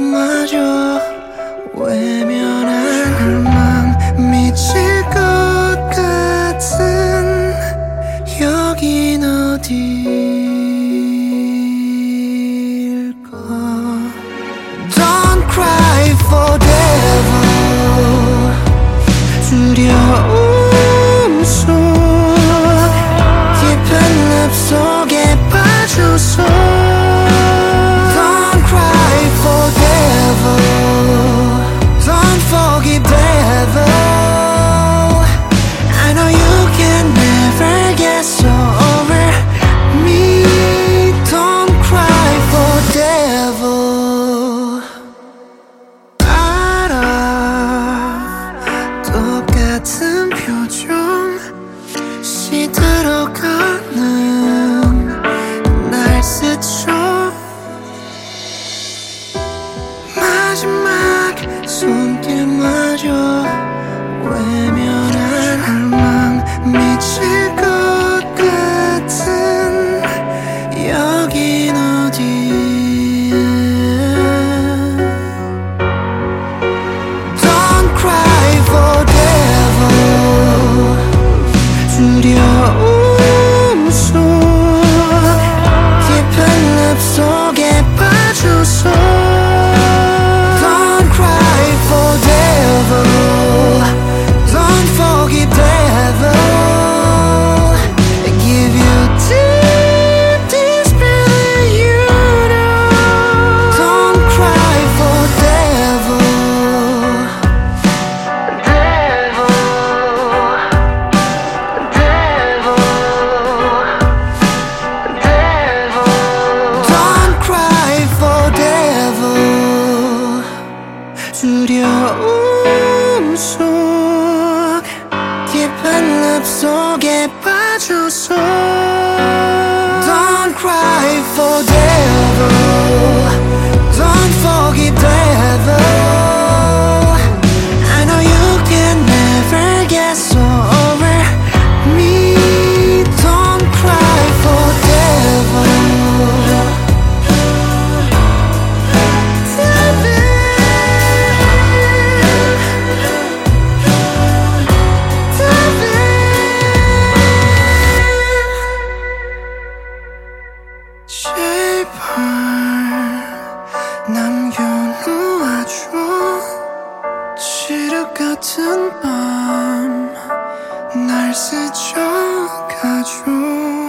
마저 외면한 맘 미칠 것 같은 여긴 어딜까. Don't cry forever. 두려움 속 깊은 늪 속에 빠져서 Don't cry forever. Don't forgive ever. I know you can never get so over me. Don't cry forever. 알아 똑같은 표정 시들어가는 날 스쳐 마지막 손길마저 외면한 맘 미칠 것 같은 여긴 어디야. Don't cry forever. 두려움 속 깊은 늪 속에 빠져서 Don't cry forever. Don't forgive ever. I give you deep, deep feeling you know. Don't cry forever. Don't cry forever. 두려움 속 깊은 늪 속에 빠져서 Don't cry forever. Don't forgive ever. I know you can never get so over me. Don't cry forever. 제발 남겨놓아줘. 칠흑 같은 밤 날 스쳐가줘.